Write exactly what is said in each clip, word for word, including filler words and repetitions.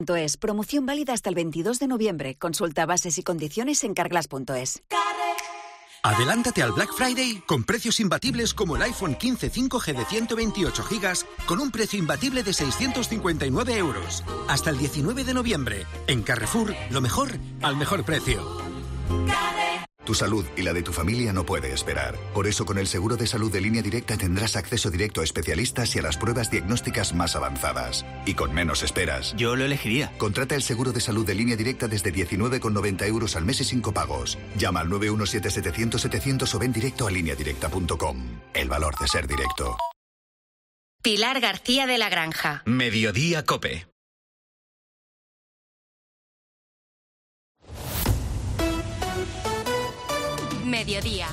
Es promoción válida hasta el veintidós de noviembre. Consulta bases y condiciones en carglass punto es. Adelántate al Black Friday con precios imbatibles como el iPhone quince cinco G de ciento veintiocho gigas con un precio imbatible de seiscientos cincuenta y nueve euros. Hasta el diecinueve de noviembre. En Carrefour, lo mejor al mejor precio. Tu salud y la de tu familia no puede esperar. Por eso, con el seguro de salud de Línea Directa tendrás acceso directo a especialistas y a las pruebas diagnósticas más avanzadas. Y con menos esperas. Yo lo elegiría. Contrata el seguro de salud de Línea Directa desde diecinueve con noventa euros al mes y sin copagos. Llama al nueve uno siete setecientos setecientos o ven directo a línea directa punto com. El valor de ser directo. Pilar García de la Granja. Mediodía COPE. Mediodía.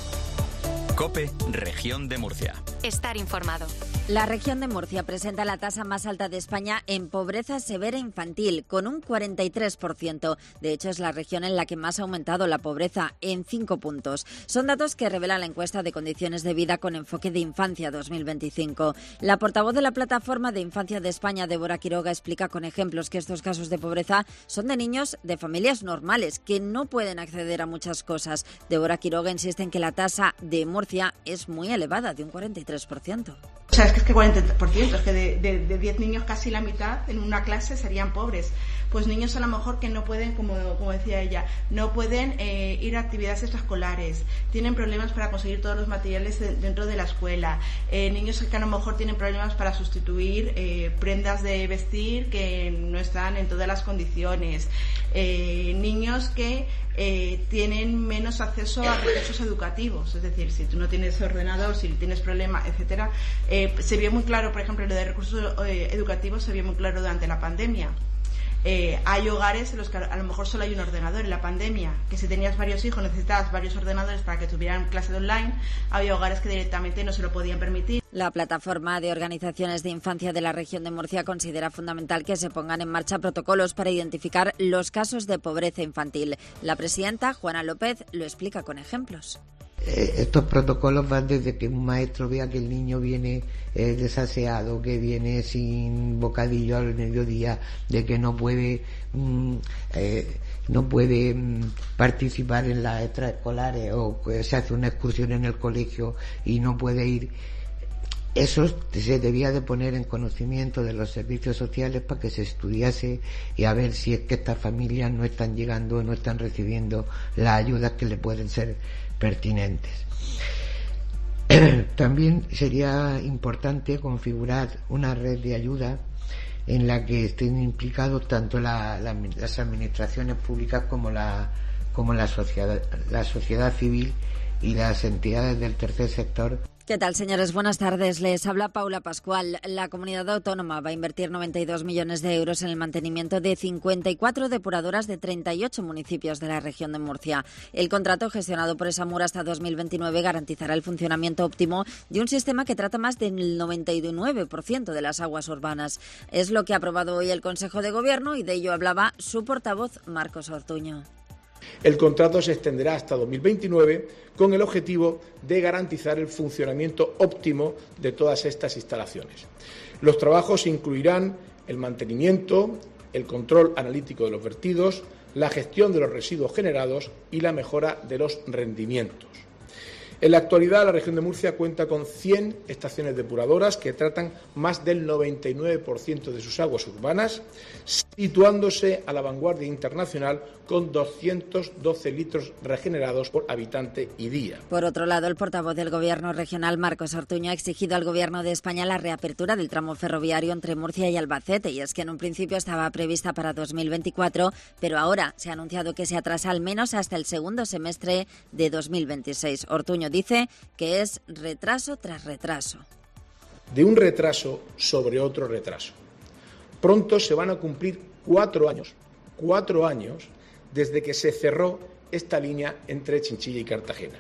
COPE, Región de Murcia. Estar informado. La región de Murcia presenta la tasa más alta de España en pobreza severa infantil, con un cuarenta y tres por ciento. De hecho, es la región en la que más ha aumentado la pobreza, en cinco puntos. Son datos que revela la encuesta de condiciones de vida con enfoque de infancia dos mil veinticinco. La portavoz de la Plataforma de Infancia de España, Débora Quiroga, explica con ejemplos que estos casos de pobreza son de niños de familias normales, que no pueden acceder a muchas cosas. Débora Quiroga insiste en que la tasa de Murcia es muy elevada, de un cuarenta y tres por ciento. O sea, es que es que cuarenta por ciento, es que de, de, de diez niños casi la mitad en una clase serían pobres. Pues niños a lo mejor que no pueden, como, como decía ella, no pueden eh, ir a actividades extraescolares, tienen problemas para conseguir todos los materiales de, dentro de la escuela, eh, niños que a lo mejor tienen problemas para sustituir eh, prendas de vestir que no están en todas las condiciones, eh, niños que eh, tienen menos acceso a recursos educativos, es decir, si tú no tienes ordenador, si tienes problemas, etcétera. Eh, se vio muy claro, por ejemplo, lo de recursos eh, educativos se vio muy claro durante la pandemia. Eh, hay hogares en los que a lo mejor solo hay un ordenador. En la pandemia, que si tenías varios hijos necesitabas varios ordenadores para que tuvieran clases online, había hogares que directamente no se lo podían permitir. La plataforma de organizaciones de infancia de la región de Murcia considera fundamental que se pongan en marcha protocolos para identificar los casos de pobreza infantil. La presidenta, Juana López, lo explica con ejemplos. Estos protocolos van desde que un maestro vea que el niño viene eh, desaseado, que viene sin bocadillo al mediodía, de que no puede mm, eh, no puede mm, participar en las extraescolares, o que se hace una excursión en el colegio y no puede ir. Eso se debía de poner en conocimiento de los servicios sociales para que se estudiase y a ver si es que estas familias no están llegando o no están recibiendo las ayudas que le pueden ser pertinentes. También sería importante configurar una red de ayuda en la que estén implicados tanto la, la, las administraciones públicas como la, como la sociedad, la sociedad civil y las entidades del tercer sector. ¿Qué tal, señores? Buenas tardes. Les habla Paula Pascual. La comunidad autónoma va a invertir noventa y dos millones de euros en el mantenimiento de cincuenta y cuatro depuradoras de treinta y ocho municipios de la región de Murcia. El contrato gestionado por Esamur hasta dos mil veintinueve garantizará el funcionamiento óptimo de un sistema que trata más del noventa y nueve por ciento de las aguas urbanas. Es lo que ha aprobado hoy el Consejo de Gobierno y de ello hablaba su portavoz, Marcos Ortuño. El contrato se extenderá hasta dos mil veintinueve con el objetivo de garantizar el funcionamiento óptimo de todas estas instalaciones. Los trabajos incluirán el mantenimiento, el control analítico de los vertidos, la gestión de los residuos generados y la mejora de los rendimientos. En la actualidad, la región de Murcia cuenta con cien estaciones depuradoras que tratan más del noventa y nueve por ciento de sus aguas urbanas, situándose a la vanguardia internacional con doscientos doce litros regenerados por habitante y día. Por otro lado, el portavoz del Gobierno regional, Marcos Ortuño, ha exigido al Gobierno de España la reapertura del tramo ferroviario entre Murcia y Albacete, y es que en un principio estaba prevista para dos mil veinticuatro, pero ahora se ha anunciado que se atrasa al menos hasta el segundo semestre de dos mil veintiséis. Ortuño dice que es retraso tras retraso. De un retraso sobre otro retraso. Pronto se van a cumplir cuatro años, cuatro años desde que se cerró esta línea entre Chinchilla y Cartagena.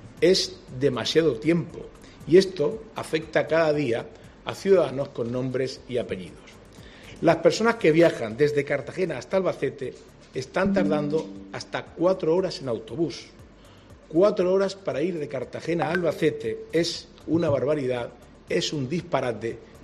Es demasiado tiempo y esto afecta cada día a ciudadanos con nombres y apellidos. Las personas que viajan desde Cartagena hasta Albacete están tardando hasta cuatro horas en autobús. Cuatro horas para ir de Cartagena a Albacete es una barbaridad, es un disparate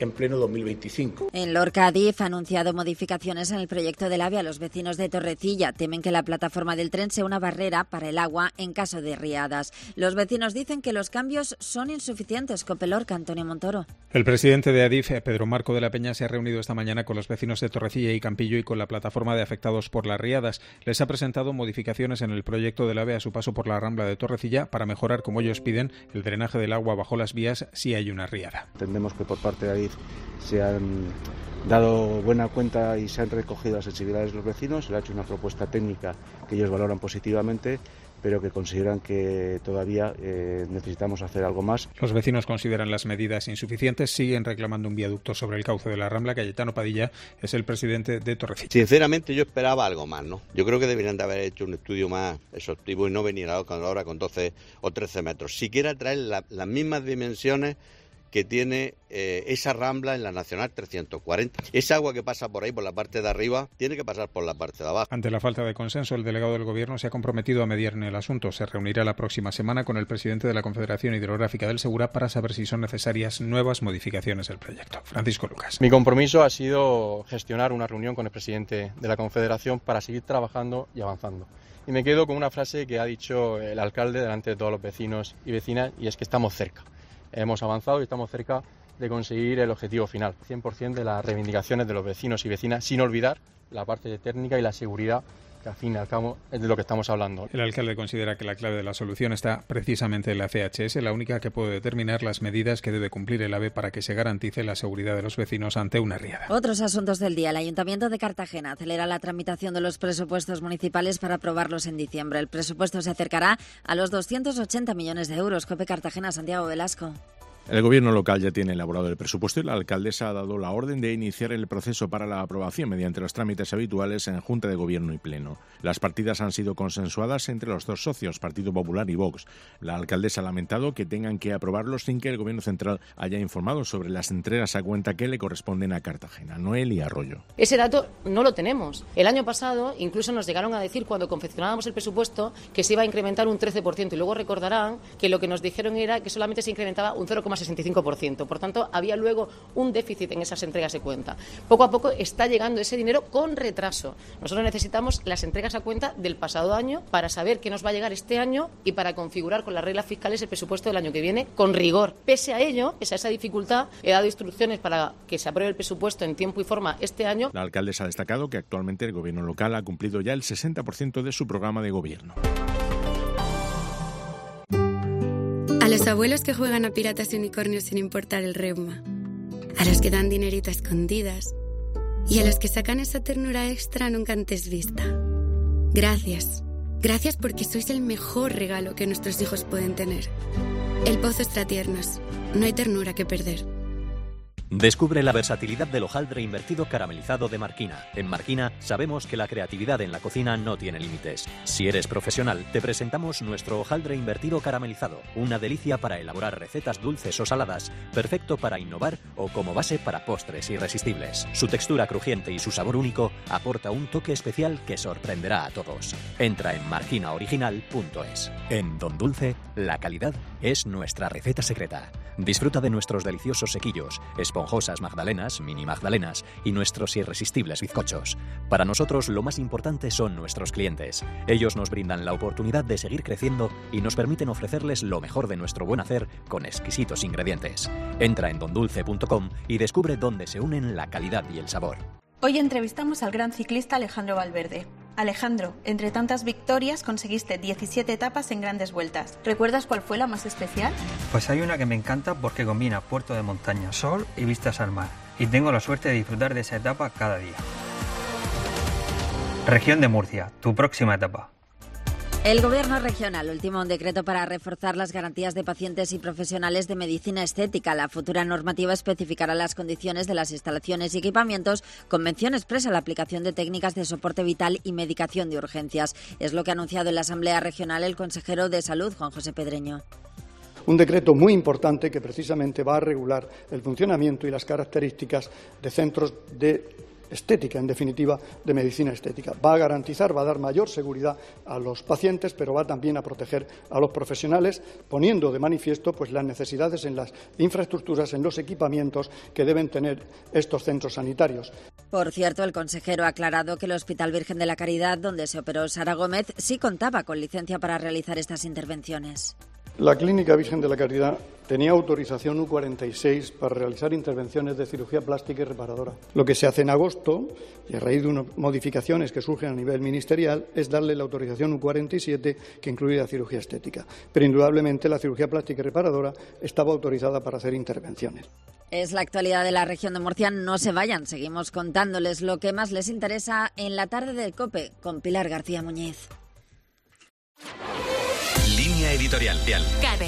en pleno dos mil veinticinco. En Lorca, Adif ha anunciado modificaciones en el proyecto del AVE a los vecinos de Torrecilla. Temen que la plataforma del tren sea una barrera para el agua en caso de riadas. Los vecinos dicen que los cambios son insuficientes. Cope Lorca, Antonio Montoro. El presidente de Adif, Pedro Marco de la Peña, se ha reunido esta mañana con los vecinos de Torrecilla y Campillo y con la plataforma de afectados por las riadas. Les ha presentado modificaciones en el proyecto del AVE a su paso por la Rambla de Torrecilla para mejorar, como ellos piden, el drenaje del agua bajo las vías si hay una riada. Entendemos que por parte de Adif se han dado buena cuenta y se han recogido las sensibilidades de los vecinos, se le ha hecho una propuesta técnica que ellos valoran positivamente, pero que consideran que todavía eh, necesitamos hacer algo más. Los vecinos consideran las medidas insuficientes, siguen reclamando un viaducto sobre el cauce de la Rambla. Cayetano Padilla es el presidente de Torrecilla. Sinceramente yo esperaba algo más, ¿no? Yo creo que deberían de haber hecho un estudio más exhaustivo y no venir ahora con doce o trece metros. Siquiera traer la, las mismas dimensiones que tiene eh, esa Rambla en la Nacional trescientos cuarenta. Esa agua que pasa por ahí, por la parte de arriba, tiene que pasar por la parte de abajo. Ante la falta de consenso, el delegado del Gobierno se ha comprometido a mediar en el asunto. Se reunirá la próxima semana con el presidente de la Confederación Hidrográfica del Segura para saber si son necesarias nuevas modificaciones del proyecto. Francisco Lucas. Mi compromiso ha sido gestionar una reunión con el presidente de la Confederación para seguir trabajando y avanzando. Y me quedo con una frase que ha dicho el alcalde delante de todos los vecinos y vecinas, y es que estamos cerca. Hemos avanzado y estamos cerca de conseguir el objetivo final, cien por ciento de las reivindicaciones de los vecinos y vecinas, sin olvidar la parte técnica y la seguridad, que al fin y al cabo es de lo que estamos hablando. El alcalde considera que la clave de la solución está precisamente en la C H S, la única que puede determinar las medidas que debe cumplir el AVE para que se garantice la seguridad de los vecinos ante una riada. Otros asuntos del día. El Ayuntamiento de Cartagena acelera la tramitación de los presupuestos municipales para aprobarlos en diciembre. El presupuesto se acercará a los doscientos ochenta millones de euros. Cope Cartagena, Santiago Velasco. El Gobierno local ya tiene elaborado el presupuesto y la alcaldesa ha dado la orden de iniciar el proceso para la aprobación mediante los trámites habituales en Junta de Gobierno y Pleno. Las partidas han sido consensuadas entre los dos socios, Partido Popular y Vox. La alcaldesa ha lamentado que tengan que aprobarlos sin que el Gobierno central haya informado sobre las entregas a cuenta que le corresponden a Cartagena. Noelia Arroyo. Ese dato no lo tenemos. El año pasado incluso nos llegaron a decir, cuando confeccionábamos el presupuesto, que se iba a incrementar un trece por ciento y luego recordarán que lo que nos dijeron era que solamente se incrementaba un cero coma sesenta y cinco por ciento. Por tanto, había luego un déficit en esas entregas de cuenta. Poco a poco está llegando ese dinero con retraso. Nosotros necesitamos las entregas a cuenta del pasado año para saber qué nos va a llegar este año y para configurar con las reglas fiscales el presupuesto del año que viene con rigor. Pese a ello, pese a esa dificultad, he dado instrucciones para que se apruebe el presupuesto en tiempo y forma este año. La alcaldesa ha destacado que actualmente el Gobierno local ha cumplido ya el sesenta por ciento de su programa de gobierno. A los abuelos que juegan a piratas y unicornios sin importar el reuma, a los que dan dinerito a escondidas y a los que sacan esa ternura extra nunca antes vista. Gracias. Gracias porque sois el mejor regalo que nuestros hijos pueden tener. El Pozo Extratiernos. No hay ternura que perder. Descubre la versatilidad del hojaldre invertido caramelizado de Marquina. En Marquina sabemos que la creatividad en la cocina no tiene límites. Si eres profesional, te presentamos nuestro hojaldre invertido caramelizado, una delicia para elaborar recetas dulces o saladas, perfecto para innovar o como base para postres irresistibles. Su textura crujiente y su sabor único aporta un toque especial que sorprenderá a todos. Entra en marquina original punto es. En Don Dulce, la calidad es nuestra receta secreta. Disfruta de nuestros deliciosos sequillos, esponjosas magdalenas, mini magdalenas y nuestros irresistibles bizcochos. Para nosotros lo más importante son nuestros clientes. Ellos nos brindan la oportunidad de seguir creciendo y nos permiten ofrecerles lo mejor de nuestro buen hacer con exquisitos ingredientes. Entra en don dulce punto com y descubre dónde se unen la calidad y el sabor. Hoy entrevistamos al gran ciclista Alejandro Valverde. Alejandro, entre tantas victorias conseguiste diecisiete etapas en grandes vueltas. ¿Recuerdas cuál fue la más especial? Pues hay una que me encanta porque combina puerto de montaña, sol y vistas al mar. Y tengo la suerte de disfrutar de esa etapa cada día. Región de Murcia, tu próxima etapa. El Gobierno regional ultima un decreto para reforzar las garantías de pacientes y profesionales de medicina estética. La futura normativa especificará las condiciones de las instalaciones y equipamientos con mención expresa a la aplicación de técnicas de soporte vital y medicación de urgencias. Es lo que ha anunciado en la Asamblea Regional el consejero de Salud, Juan José Pedreño. Un decreto muy importante que precisamente va a regular el funcionamiento y las características de centros de estética, en definitiva, de medicina estética. Va a garantizar, va a dar mayor seguridad a los pacientes, pero va también a proteger a los profesionales, poniendo de manifiesto pues, las necesidades en las infraestructuras, en los equipamientos que deben tener estos centros sanitarios. Por cierto, el consejero ha aclarado que el Hospital Virgen de la Caridad, donde se operó Sara Gómez, sí contaba con licencia para realizar estas intervenciones. La Clínica Virgen de la Caridad tenía autorización U cuarenta y seis para realizar intervenciones de cirugía plástica y reparadora. Lo que se hace en agosto, y a raíz de unas modificaciones que surgen a nivel ministerial, es darle la autorización U cuarenta y siete, que incluye la cirugía estética. Pero indudablemente la cirugía plástica y reparadora estaba autorizada para hacer intervenciones. Es la actualidad de la región de Murcia. No se vayan, seguimos contándoles lo que más les interesa en la tarde del COPE con Pilar García Muñiz. Línea editorial. CADE.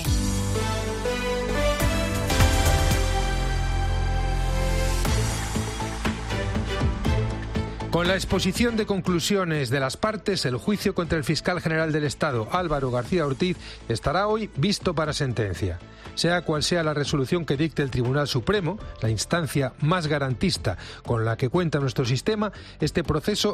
Con la exposición de conclusiones de las partes, el juicio contra el fiscal general del Estado, Álvaro García Ortiz, estará hoy visto para sentencia. Sea cual sea la resolución que dicte el Tribunal Supremo, la instancia más garantista con la que cuenta nuestro sistema, este proceso